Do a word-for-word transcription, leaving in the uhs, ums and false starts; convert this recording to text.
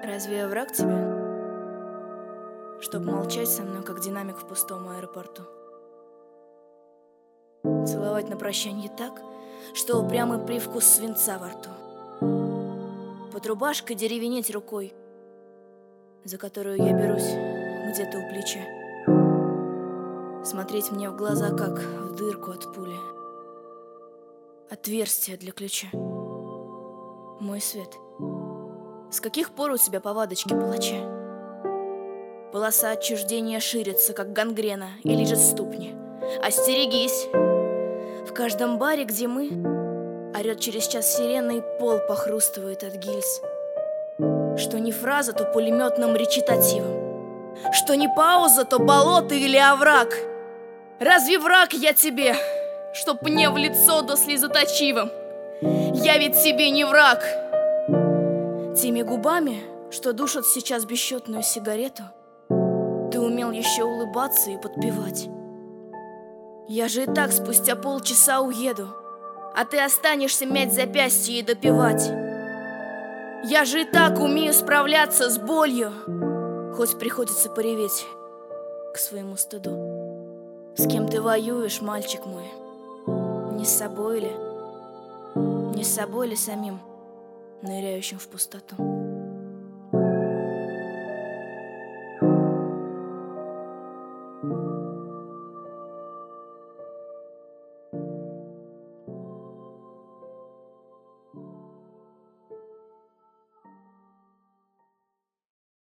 Разве я враг тебе, чтоб молчать со мной, как динамик в пустом аэропорту? Целовать на прощанье так, что упрямый привкус свинца во рту. Под рубашкой деревенеть рукой, за которую я берусь где-то у плеча. Смотреть мне в глаза, как в дырку от пули. Отверстие для ключа. Мой свет. С каких пор у тебя повадочки палача? Полоса отчуждения ширится, как гангрена, и лижет ступни. Остерегись! В каждом баре, где мы, орет через час сирена, и пол похрустывает от гильз. Что не фраза, то пулеметным речитативом. Что не пауза, то болото или овраг. Разве враг я тебе, чтоб мне в лицо до слезоточивым? Я ведь тебе не враг. Теми губами, что душат сейчас бесчетную сигарету, ты умел еще улыбаться и подпевать. Я же и так спустя полчаса уеду, а ты останешься мять запястье и допевать. Я же и так умею справляться с болью, хоть приходится пореветь к своему стыду. С кем ты воюешь, мальчик мой? Не с собой ли? Не с собой ли самим, ныряющим в пустоту?